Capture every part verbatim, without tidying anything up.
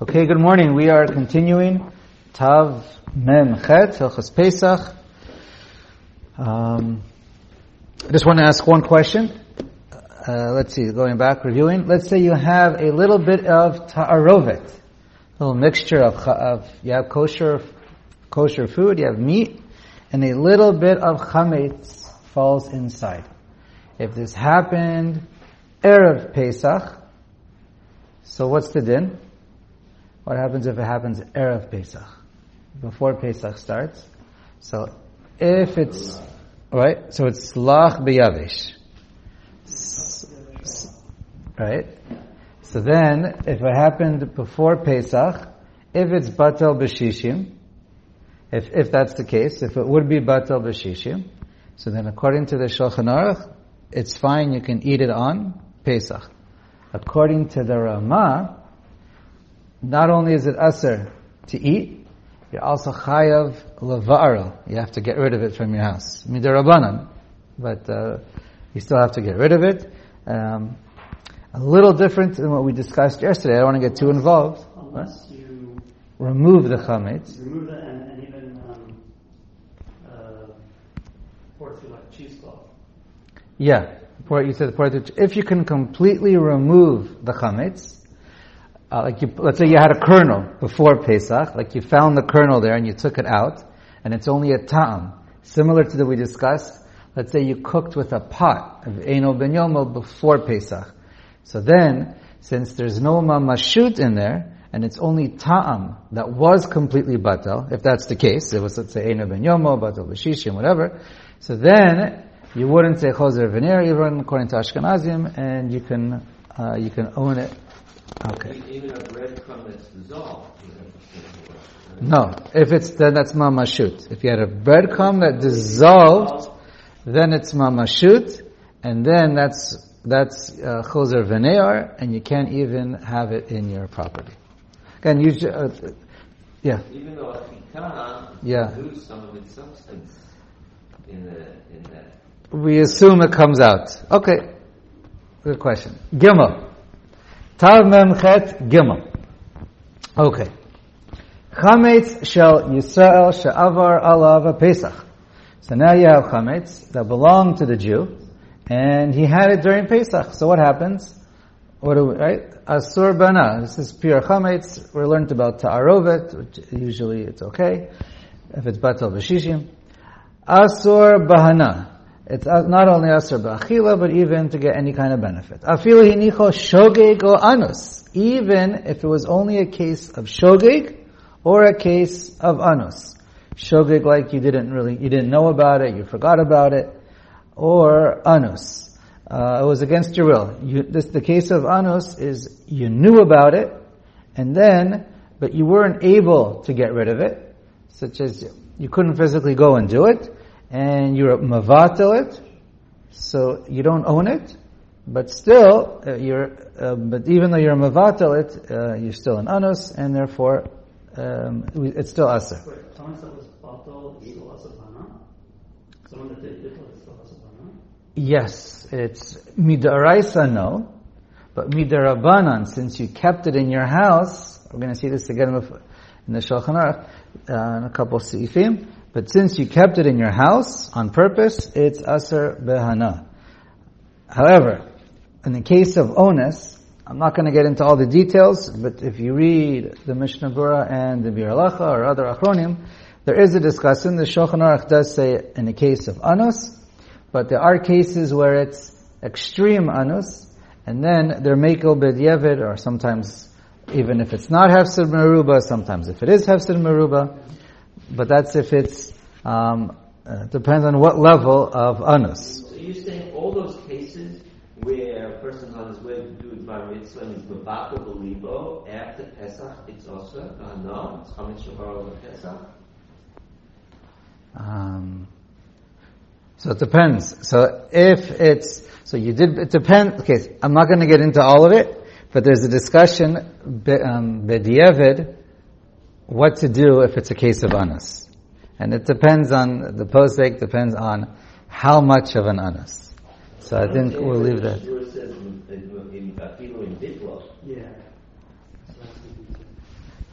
Okay, good morning. We are continuing Tav Mem Chet, Hilchos Pesach. Um, I just want to ask one question. Uh, let's see, going back, reviewing. Let's say you have a little bit of ta'arovet, a little mixture of, of you have kosher, kosher food, you have meat, and a little bit of chametz falls inside. If this happened Erev Pesach, so what's the din? What happens if it happens Erev Pesach, before Pesach starts? So if it's, right, so it's Lach B'Yavish. Right? So then, if it happened before Pesach, if it's Batel B'Shishim, if if that's the case, if it would be Batel B'Shishim, so then according to the Shulchan Aruch, it's fine, you can eat it on Pesach. According to the Ramah, not only is it aser to eat, you're also chayav leva'arel. You have to get rid of it from your house. Midarabanan. But uh, you still have to get rid of it. Um, a little different than what we discussed yesterday. I don't want to get too involved. Unless what? you remove the chametz. Remove it and, and even um, uh, pour it through like cheesecloth. Yeah. Pour, you said pour it through. If you can completely remove the chametz, Uh, like you, let's say you had a kernel before Pesach, like you found the kernel there and you took it out, and it's only a ta'am, similar to the we discussed. Let's say you cooked with a pot of Eino Ben Yomo before Pesach. So then, since there's no mamashut in there, and it's only ta'am that was completely batel, if that's the case, it was, let's say, Eino Ben Yomo, batel b'shishim, whatever, so then, you wouldn't say choser v'ner, even according to Ashkenazim, and you can, uh, you can own it. Okay. Even a breadcrumb that's dissolved. No, if it's then that's mamashut. If you had a breadcrumb that dissolved, then it's mamashut, and then that's that's uh, choser v'near, and you can't even have it in your property. Again, you uh, yeah. Even though a chikah yeah. lose some of its substance in the in that. We assume it comes out. Okay, good question. Gimel. Tav Mem Chet Gimel. Okay. Chametz shel Yisrael she'avar alav Pesach. So now you have chametz that belonged to the Jew, and he had it during Pesach. So what happens? What do we, right? Asur bana. This is pure chametz. We learned about ta'arovet, which usually it's okay if it's batel b'shishim. Asur bahana. It's not only asur b'achila, but even to get any kind of benefit. Afilu hinicho shogeg or anus. Even if it was only a case of shogeg or a case of anus. Shogeg, like you didn't really, you didn't know about it, you forgot about it, or anus. Uh, it was against your will. You, this, the case of anus is you knew about it, and then, but you weren't able to get rid of it, such as you couldn't physically go and do it, and you're mavatel it, so you don't own it, but still, uh, you're, uh, but even though you're mavatel it, uh, you're still an anus, and therefore, um, it's still aser. Wait, someone said was batel is still asabana? Someone that did bittul is still asabana? Yes, it's midaraisa no, but midarabanan, since you kept it in your house, we're going to see this again in the Shulchan Aruch, uh, in a couple of seifim, but since you kept it in your house on purpose, it's aser behana. However, in the case of onus, I'm not going to get into all the details, but if you read the Mishnah Berurah and the Bir Halacha or other Achronim, there is a discussion. The Shulchan Aruch does say in the case of anus, but there are cases where it's extreme anus, and then they're mekel b'diavad, or sometimes even if it's not hefsed meruba, sometimes if it is hefsed meruba. But that's if it's, um, uh, depends on what level of anus. So you're saying all those cases where a person's on his way to do his bar mitzvah and he's b'baka b'libo, after Pesach, it's also, uh, no, it's chametz shavar over Pesach? Um, so it depends. So if it's, so you did, it depends, okay, I'm not going to get into all of it, but there's a discussion, um, b'diavad, what to do if it's a case of anus. And it depends on, the posek depends on how much of an anus. So I think we'll leave that. Yeah.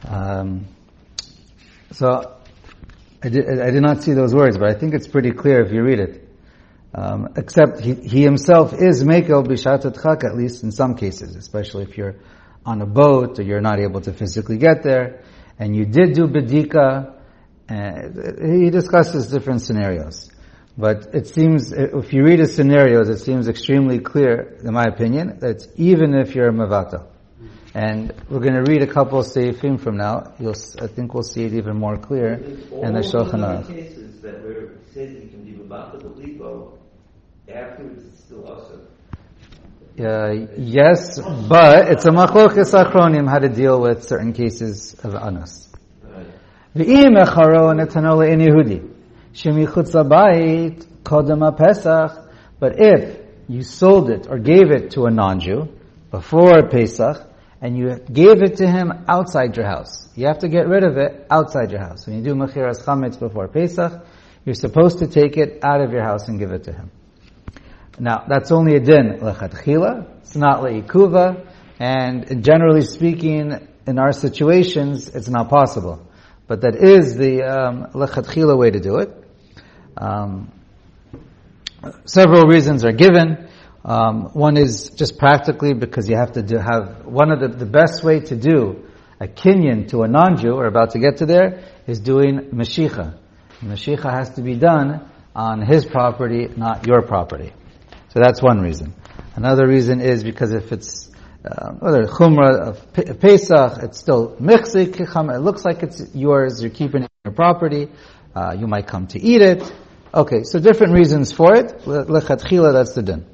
Um, so, I did, I did not see those words, but I think it's pretty clear if you read it. Um, except he, he himself is mekel b'shat adchak, at least in some cases, especially if you're on a boat or you're not able to physically get there, and you did do bedika. And he discusses different scenarios. But it seems, if you read his scenarios, it seems extremely clear, in my opinion, that even if you're a mavata. And we're going to read a couple of seifim from now. You'll, I think we'll see it even more clear in the Shulchan Aruch. All cases that where it says you can be mavata b'libo, afterwards it's still also. Uh, yes, but it's a machlokas achronim how to deal with certain cases of anus. V'im echaro netano le'en Yehudi shemichutz habayit kodem haPesach. But if you sold it or gave it to a non-Jew before Pesach, and you gave it to him outside your house, you have to get rid of it outside your house. When you do mechiras chametz before Pesach, you're supposed to take it out of your house and give it to him. Now, that's only a din lechatchila. It's not le'ikuva, and generally speaking, in our situations, it's not possible. But that is the um, lechatchila way to do it. Um, several reasons are given. Um, one is just practically because you have to do, have one of the, the best way to do a kinyan to a non-Jew, or about to get to there, is doing mashicha. Mashicha has to be done on his property, not your property. So that's one reason. Another reason is because if it's Uh, whether chumrah of Pesach, it's still michzik. It looks like it's yours. You're keeping it in your property. Uh, you might come to eat it. Okay, so different reasons for it. Lechatchila, that's the din.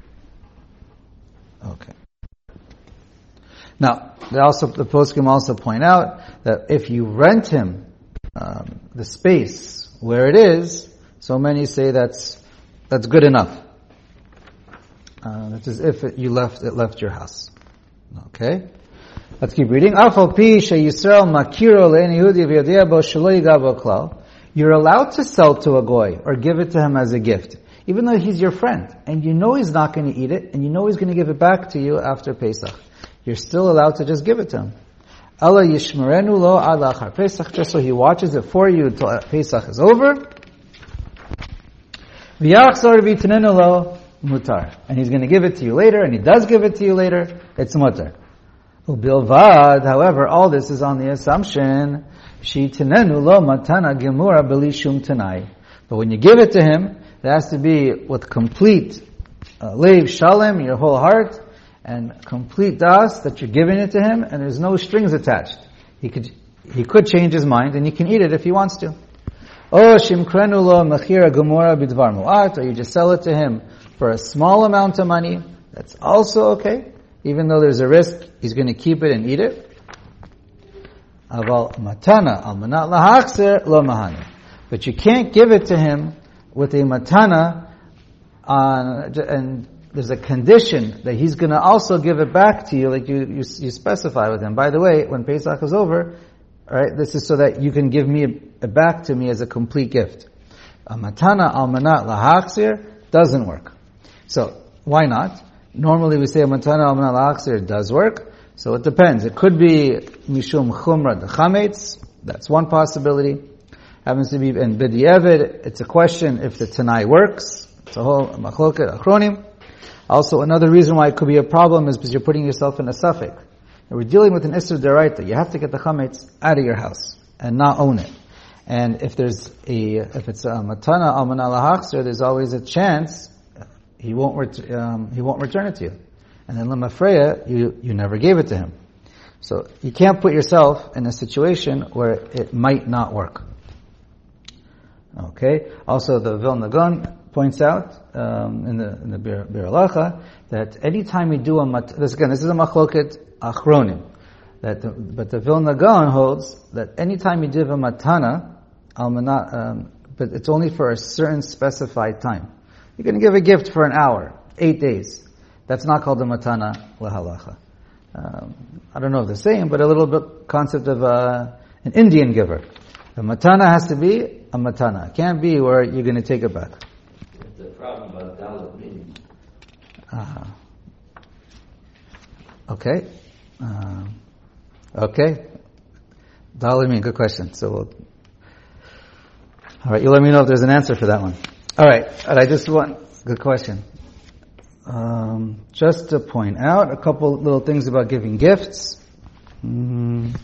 Okay. Now, they also the poskim also point out that if you rent him um, the space where it is, so many say that's that's good enough. Uh, that's as if it, you left it left your house. Okay, let's keep reading. You're allowed to sell to a goy or give it to him as a gift, even though he's your friend, and you know he's not going to eat it, and you know he's going to give it back to you after Pesach. You're still allowed to just give it to him. Allah yishmerenu lo ad la'achar Pesach, just so he watches it for you until Pesach is over. V'yachzor v'yitnenu lo mutar, and he's going to give it to you later, and he does give it to you later, it's mutar. Ubilvad, however, all this is on the assumption, shitinenu lo matana gemura b'li shum tanai. But when you give it to him, it has to be with complete uh, leiv shalem, your whole heart, and complete das, that you're giving it to him, and there's no strings attached. He could, he could change his mind, and he can eat it if he wants to. Oh, shimkrenu lo mechira gemura bidvar mu'at, or you just sell it to him for a small amount of money, that's also okay. Even though there's a risk, he's going to keep it and eat it. Aval matana al manat lahachzer lo mahani. But you can't give it to him with a matana on, and there's a condition that he's going to also give it back to you, like you, you, you specify with him. By the way, when Pesach is over, alright, this is so that you can give me it back to me as a complete gift. A matana al manat lahachzer doesn't work. So, why not? Normally we say a matana al manat lahachzir does work, so it depends. It could be mishum chumra de chametz, that's one possibility. Happens to be in b'di'evid, it's a question if the tanai works. It's a whole machloket achronim. Also, another reason why it could be a problem is because you're putting yourself in a suffix. And we're dealing with an isur deraita. You have to get the chametz out of your house and not own it. And if there's a, if it's a matana al manat lahachzir, there's always a chance He won't ret- um, he won't return it to you, and then lemafreya, you you never gave it to him. So you can't put yourself in a situation where it might not work. Okay. Also, the Vilna Gaon points out um, in the in the Bir, Bir Halacha that anytime you do a mat, this again, this is a machloket achronim. That the, but the Vilna Gaon holds that anytime you give a matana, almanat, um, but it's only for a certain specified time. You're going to give a gift for an hour, eight days. That's not called a matana lahalacha. Um, I don't know if the same, but a little bit concept of uh, an Indian giver. The matana has to be a matana. It can't be where you're going to take it back. It's the problem about dalit meaning. Uh, okay. Uh, okay. Dalamin, good question. So we'll, all right, you let me know if there's an answer for that one. All right, and I just want, good question. Um, just to point out a couple little things about giving gifts. Mm.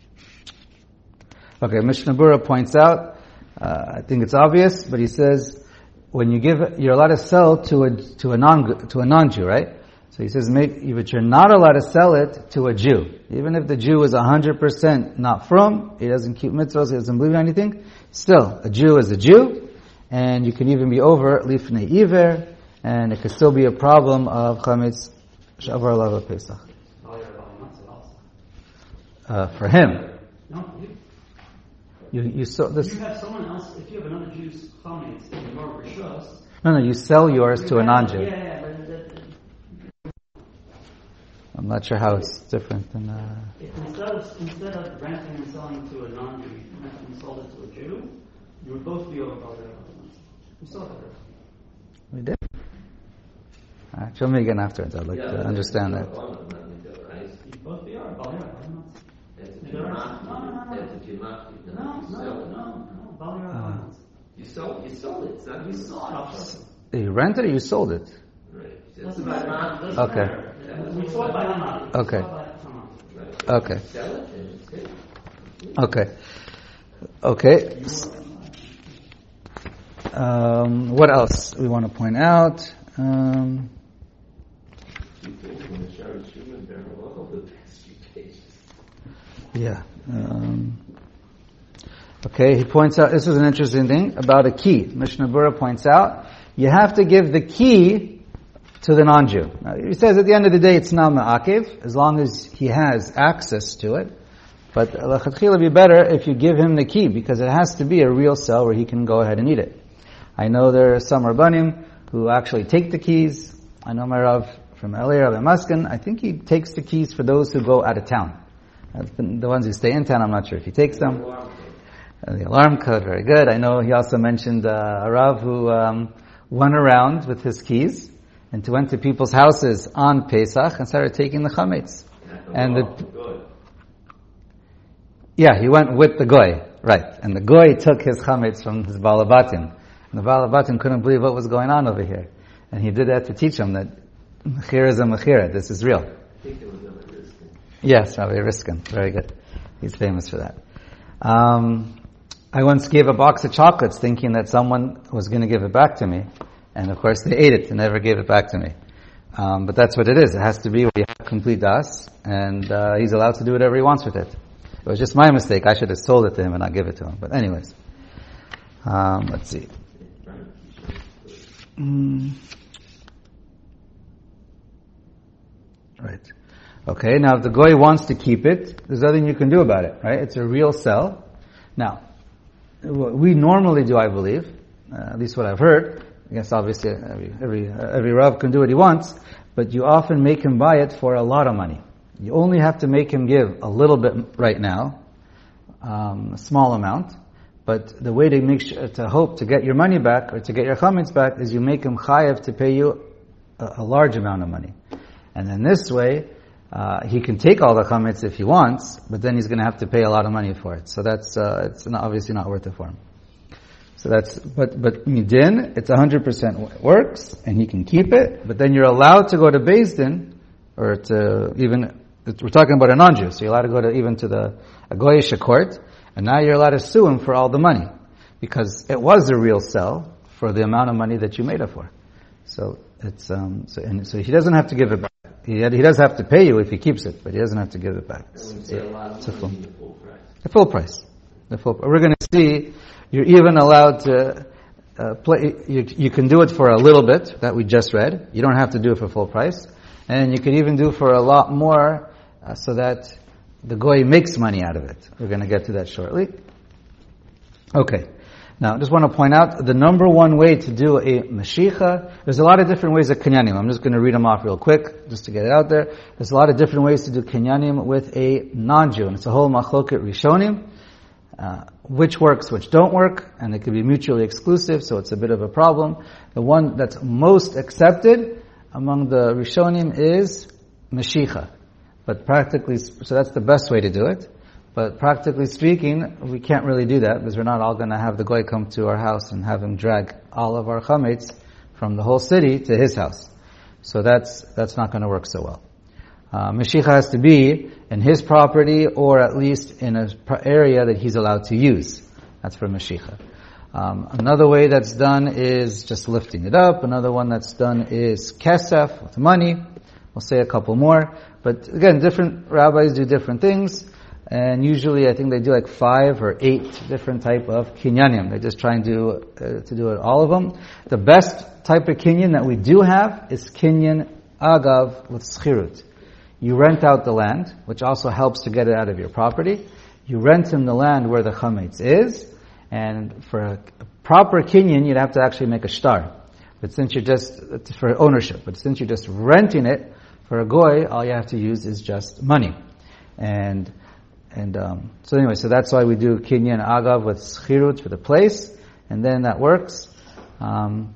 Okay, Mishnah Berurah points out, uh, I think it's obvious, but he says, when you give, you're allowed to sell to a, to a non, to a non-Jew, right? So he says, maybe, but you're not allowed to sell it to a Jew. Even if the Jew is one hundred percent not from, he doesn't keep mitzvahs, he doesn't believe in anything, still, a Jew is a Jew, and you can even be over lifnei iver, and it could still be a problem of chametz shavar lava pesach. Uh, for him. No, you. You, you saw this. You have someone else, if you have another Jew's chametz in your rishos. No, no, you sell yours to a non-Jew. Yeah, yeah, but that, I'm not sure how it's different than, uh... if instead of, instead of renting and selling to a non-Jew, you rent and sold it to a Jew, you would both be over other elements. You saw that. We did. Alright, show me again afterwards. I'd like Yeah, to understand that. You both be over Balira. No, No, no, no, no. Balira. You sold, you sold it. It's not You you saw sold it. You rented it or you sold it? Right. Doesn't matter. Doesn't Okay. matter. We saw it by Haman. Okay. We saw it by Haman. Okay. Sell it and it's good. Okay. Okay. Um, what else we want to point out? Um, yeah. Um, okay, he points out, this was an interesting thing about a key. Mishnah Berurah points out, you have to give the key to the non-Jew. Now, he says at the end of the day it's not ma'akev, as long as he has access to it. But l'chatchila be better if you give him the key, because it has to be a real cell where he can go ahead and eat it. I know there are some Rabbanim who actually take the keys. I know my Rav from L A, Rabbi Maskin, I think he takes the keys for those who go out of town. The ones who stay in town, I'm not sure if he takes them. Uh, the alarm code, very good. I know he also mentioned uh, a Rav who um, went around with his keys and went to people's houses on Pesach and started taking the chametz. And the, yeah, he went with the goy, right? And the goy took his chametz from his balabatim, and the balabatim couldn't believe what was going on over here, and he did that to teach them that mechira is a mechira. This is real. I think it was Rabbi Riskin. Yes, Rabbi Riskin, very good. He's famous for that. Um, I once gave a box of chocolates thinking that someone was going to give it back to me. And of course they ate it and never gave it back to me. Um, but that's what it is. It has to be where you have complete das, and uh, he's allowed to do whatever he wants with it. It was just my mistake. I should have sold it to him and not give it to him. But anyways. Um, let's see. Mm. Right. Okay, now if the goy wants to keep it, there's nothing you can do about it, right? It's a real cell. Now, what we normally do, I believe, uh, at least what I've heard, I guess obviously every, every, uh, every Rav can do what he wants, but you often make him buy it for a lot of money. You only have to make him give a little bit right now, um, a small amount, but the way to make sure, to hope to get your money back or to get your chametz back is you make him chayev to pay you a, a large amount of money. And then this way, uh, he can take all the chametz if he wants, but then he's going to have to pay a lot of money for it. So that's, uh, it's not, obviously not worth it for him. So that's, but, but midin, it's one hundred percent works, and he can keep it, but then you're allowed to go to Beis Din, or to even, we're talking about a non-Jew, so you're allowed to go to, even to the, a Goyish court, and now you're allowed to sue him for all the money, because it was a real sell for the amount of money that you made it for. So it's, um, so, and so he doesn't have to give it back. He, had, he does have to pay you if he keeps it, but he doesn't have to give it back. It's, it's, a, it's a full, the full price. The full, we're going to see, you're even allowed to uh, play, you, you can do it for a little bit, that we just read. You don't have to do it for full price. And you can even do for a lot more, uh, so that the goy makes money out of it. We're going to get to that shortly. Okay. Now, I just want to point out, the number one way to do a mashicha, there's a lot of different ways of kinyanim. I'm just going to read them off real quick, just to get it out there. There's a lot of different ways to do kinyanim with a non-Jew, and it's a whole machloket rishonim, uh, which works, which don't work, and they can be mutually exclusive, so it's a bit of a problem. The one that's most accepted among the rishonim is mashicha. But practically, so that's the best way to do it. But practically speaking, we can't really do that because we're not all going to have the goy come to our house and have him drag all of our chametz from the whole city to his house. So that's that's not going to work so well. Uh, Mashiach has to be in his property or at least in an area that he's allowed to use. That's for Mashiach. Um, another way that's done is just lifting it up. Another one that's done is kesef, with money. We'll say a couple more. But again, different rabbis do different things. And usually I think they do like five or eight different type of kinyanim. They just try and do, uh, to do it, all of them. The best type of kinyan that we do have is kinyan agav with schirut. You rent out the land, which also helps to get it out of your property. You rent him the land where the chametz is. And for a proper kinyan, you'd have to actually make a shtar. But since you're just, it's for ownership. But since you're just renting it for a goy, all you have to use is just money. And And um, so anyway, so that's why we do kinyan agav with schirut for the place, and then that works. Um,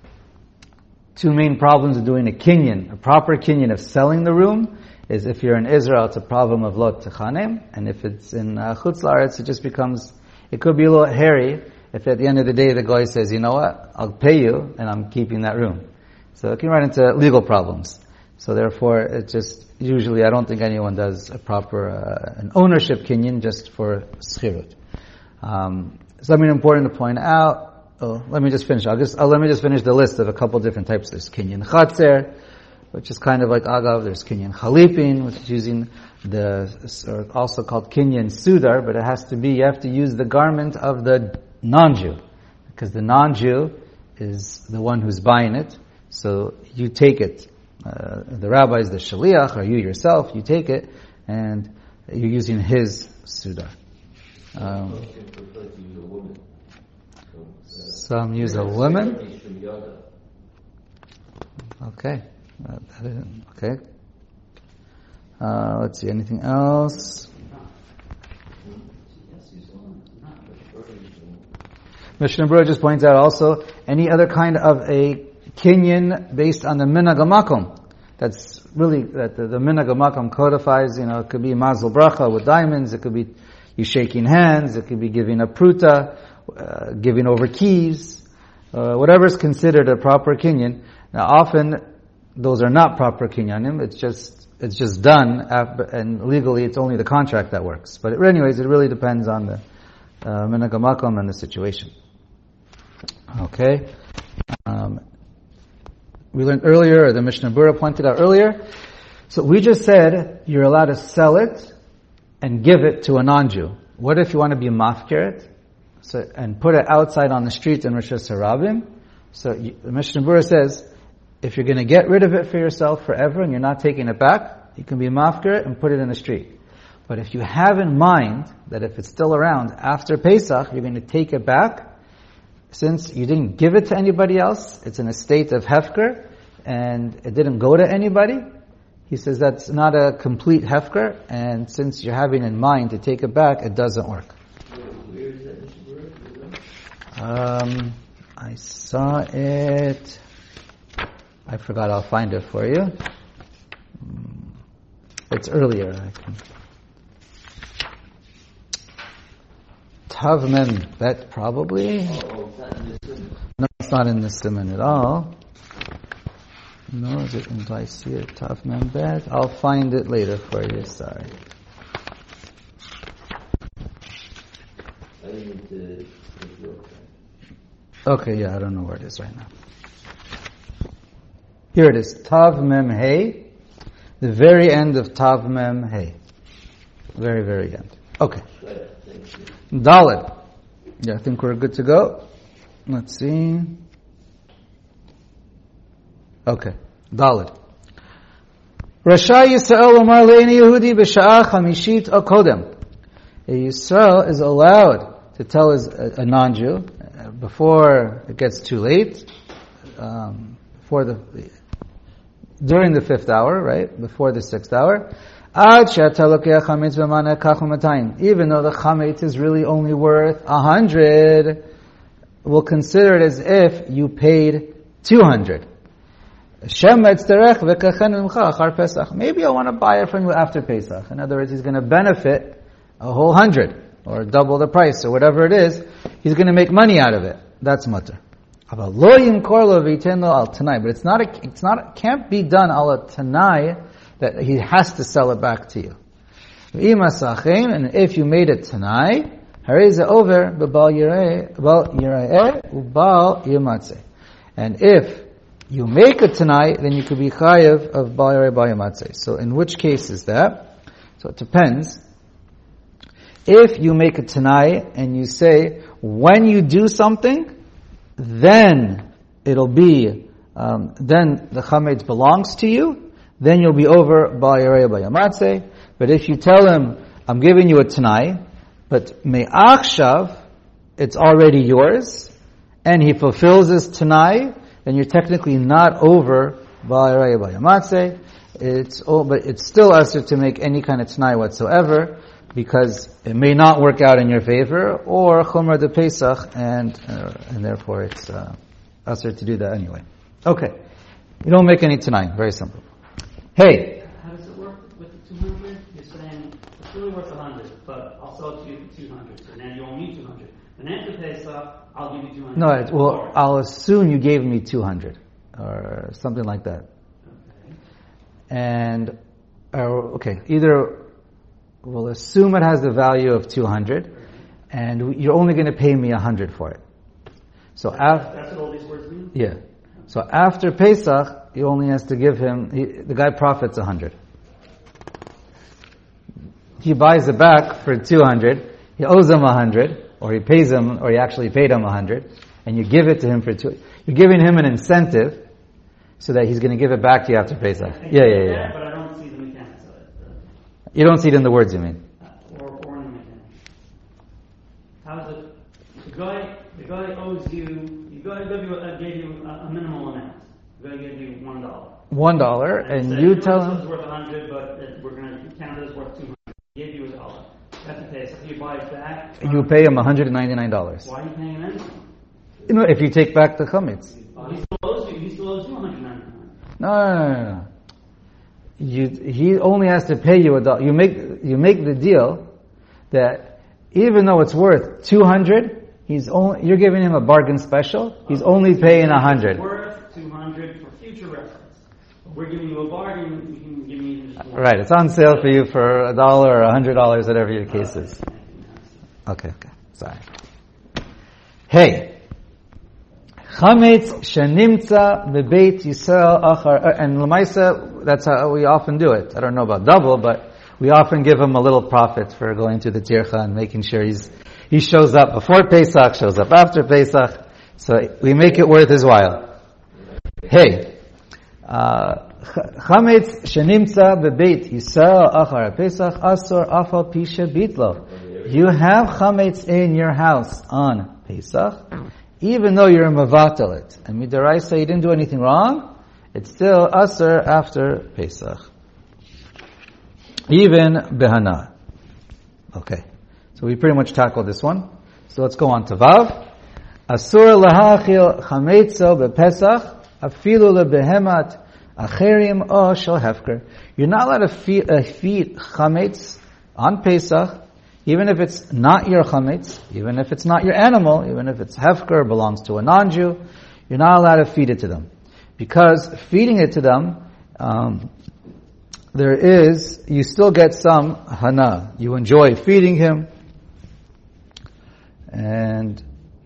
two main problems of doing a kinyan, a proper kinyan of selling the room, is if you're in Israel, it's a problem of lot techanem, and if it's in uh, Chutz La'aretz, it just becomes, it could be a little hairy if at the end of the day the guy says, you know what, I'll pay you, and I'm keeping that room. So it can run into legal problems. So therefore, it just, usually I don't think anyone does a proper, uh, an ownership kinyan just for schirut. Um, something important to point out, oh, let me just finish, I'll just, oh, let me just finish the list of a couple different types. There's kinyan chatzer, which is kind of like agav. There's kinyan chalipin, which is using the, or also called kinyan sudar, but it has to be, you have to use the garment of the non-Jew, because the non-Jew is the one who's buying it, so you take it. Uh, the rabbi is the shaliach, or you yourself, you take it, and you're using his sudar. Um, some use a woman. Okay. Uh, okay. Uh, let's see, anything else? Mishnah Berurah just points out also, any other kind of a kinyan based on the minhag hamakom. That's really, that the, the minhag hamakom codifies, you know, it could be mazel bracha with diamonds, it could be you shaking hands, it could be giving a pruta, uh, giving over keys, uh, whatever is considered a proper kinyan. Now often, those are not proper kinyanim, it's just, it's just done, after, and legally it's only the contract that works. But anyways, it really depends on the uh, minhag hamakom and the situation. Okay? Um, We learned earlier, or the Mishnah Berurah pointed out earlier, so we just said you're allowed to sell it and give it to a non-Jew. What if you want to be mafkir it, so, and put it outside on the street in Rosh Hashanah? So you, the Mishnah Berurah says, if you're going to get rid of it for yourself forever and you're not taking it back, you can be mafkir it and put it in the street. But if you have in mind that if it's still around after Pesach, you're going to take it back, since you didn't give it to anybody else, it's in a state of hefker, and it didn't go to anybody, he says that's not a complete hefker, and since you're having in mind to take it back, it doesn't work. Where is that, Mister Berurah? Um, I saw it, I forgot, I'll find it for you. It's earlier, I think. Tav Mem Bet, probably. Oh, it's not in the Simon. No, it's not in the Simon at all. No, is it in do I see it? Tav Mem Bet? I'll find it later for you, sorry. I need to look. Okay, yeah, I don't know where it is right now. Here it is, Tav Mem Hey, the very end of Tav Mem Hey. Very, very end. Okay. Dalet. Yeah, I think we're good to go. Let's see. Okay. Dalet. Rasha Yisrael Omar Le'eni Yehudi B'Sha'ah Chamishit O Kodem. A Yisrael is allowed to tell his, a, a non-Jew, uh, before it gets too late, um, before the, during the fifth hour, right? Before the sixth hour. Even though the chametz is really only worth a hundred, we'll consider it as if you paid two hundred. Maybe I want to buy it from you after Pesach. In other words, he's going to benefit a whole hundred, or double the price, or whatever it is, he's going to make money out of it. That's mutter. But it's not a, it's not, it can't be done ala tanai that he has to sell it back to you. And if you made it tanai, over and if you make a tanai, then you could be chayav of bal yarei bal yamatzeh. So in which case is that? So it depends. If you make a tanai and you say, when you do something, then it'll be, um, then the chametz belongs to you, then you'll be over bal yarei bal yamatzeh. But if you tell him, I'm giving you a tanai, but me'achshav, it's already yours, and he fulfills his tanai, then you're technically not over bal yarei bal yamatzeh. It's oh, but it's still asur to make any kind of tanai whatsoever, because it may not work out in your favor, or chumrah de Pesach, and uh, and therefore it's uh, asur to do that anyway. Okay, you don't make any tanai. Very simple. Hey. How does it work with the two hundred? You're saying it's really worth one hundred, but I'll sell it to you for two hundred, so now you owe me two hundred. And after Pesach, I'll give you two hundred. No, it, well, I'll assume you gave me two hundred, or something like that. Okay. And, uh, okay, either we'll assume it has the value of two hundred, and you're only going to pay me one hundred for it. So after, that's what all these words mean? Yeah. So after Pesach, he only has to give him, he, the guy profits one hundred. He buys it back for two hundred, he owes him one hundred, or he pays him, or he actually paid him one hundred, and you give it to him for two, you're giving him an incentive so that he's going to give it back to you after Pesach. Yeah, yeah, yeah. But I don't see the mechanics of it. Uh, You don't see it in the words, you mean? or, or in the mechanics. How is it? The guy, the guy owes you, the guy gave you, uh, gave you a, a minimal amount. The guy gave you one dollar. One dollar, and said, you know, tell this him, is worth a hundred, but uh, we're going to count it as worth two hundred. He gave you a dollar. That's the case. If you buy it back, you pay him one hundred ninety-nine dollars. why are you paying him anything? You know, if you take back the chametz. Well, he still owes you. He still owes you one hundred ninety-nine. No, no, no, no, no. You, he only has to pay you a dollar. You make, you make the deal that even though it's worth two hundred, he's only, you're giving him a bargain special, he's only paying a hundred. Worth two hundred for future reference. We're giving you a bargain, you can give me just one. Right, it's on sale for you for a dollar or a hundred dollars, whatever your case is. Okay, okay, sorry. Hey. Chametz shenimtza bebeit Yisrael achar, and l'maisa, that's how we often do it. I don't know about double, but we often give him a little profit for going to the tircha and making sure he's he shows up before Pesach, shows up after Pesach, so we make it worth his while. Hey, chametz shenimtza bebeit Yisrael achar Pesach asor afal pisha bitlo. You have chametz in your house on Pesach, even though you're a mavatal it, and midaraisa you didn't do anything wrong, it's still asur after Pesach. Even behana. Okay. So we pretty much tackled this one. So let's go on to Vav. Asur lahachil chametzo bepesach afilu lebehemat acherim o shel hefker. You're not allowed to feed, uh, feed chametz on Pesach, even if it's not your chametz, even if it's not your animal, even if it's hefker, belongs to a non-Jew, you're not allowed to feed it to them. Because feeding it to them, um, there is, you still get some hana. You enjoy feeding him. And,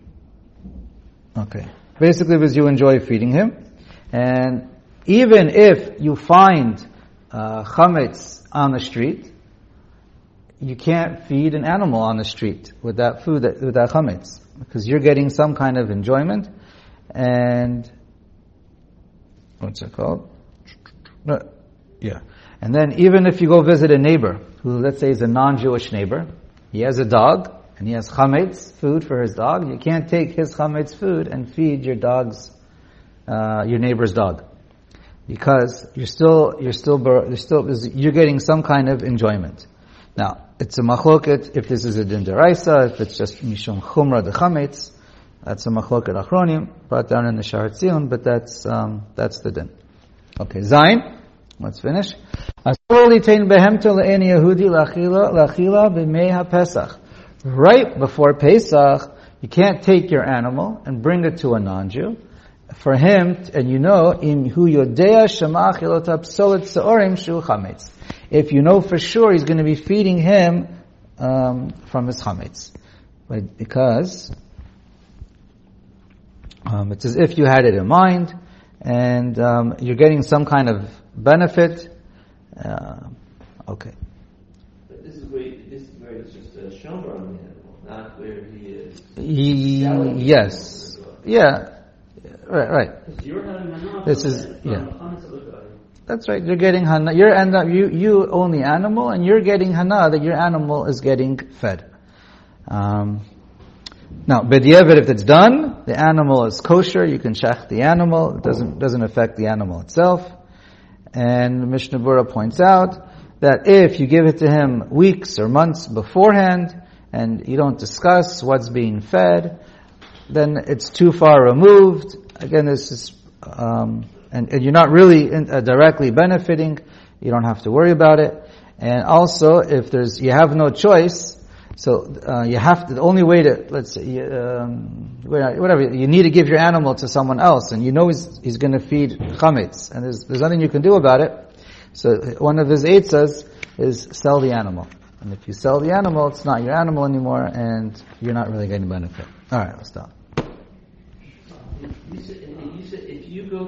okay. Basically, because you enjoy feeding him. And even if you find uh, chametz on the street, you can't feed an animal on the street with that food, that, with that chametz, because you're getting some kind of enjoyment. And what's it called? No, yeah. And then even if you go visit a neighbor who, let's say, is a non-Jewish neighbor, he has a dog and he has chametz food for his dog. You can't take his chametz food and feed your dog's, uh, your neighbor's dog, because you're still, you're still, you're still, you're getting some kind of enjoyment. Now, it's a machloket if this is a din deraisa, if it's just mishum chumra de chametz, that's a machloket achronim, brought down in the Sha'ar Tzion, but that's, um, that's the din. Okay, Zayin, Let's finish. Right before Pesach, you can't take your animal and bring it to a non-Jew. For him, and you know, in hu yodea shemach elotab solet seorim shu chametz. If you know for sure he's going to be feeding him um, from his chametz, right? Because um, it's as if you had it in mind, and um, you're getting some kind of benefit. Uh, okay. But this is where this is where it's just a shomer on the animal, not where he is. He, selling the yes, animal. yeah, right, right. You're having a This is from yeah. the chametz of the guy. That's right. You're getting hana. You're end up you you own the animal, and you're getting hana that your animal is getting fed. Um, now, b'diavad, if it's done, the animal is kosher. You can shech the animal. It doesn't doesn't affect the animal itself. And Mishnah Berurah points out that if you give it to him weeks or months beforehand, and you don't discuss what's being fed, then it's too far removed. Again, this is, um, and, and you're not really in, uh, directly benefiting. You don't have to worry about it. And also, if there's, you have no choice, so uh, you have to. The only way to, let's say, um, whatever, you need to give your animal to someone else, and you know he's he's going to feed chametz, and there's there's nothing you can do about it. So one of his eitzas is sell the animal. And if you sell the animal, it's not your animal anymore, and you're not really getting benefit. All right, let's stop. You said, you said if you go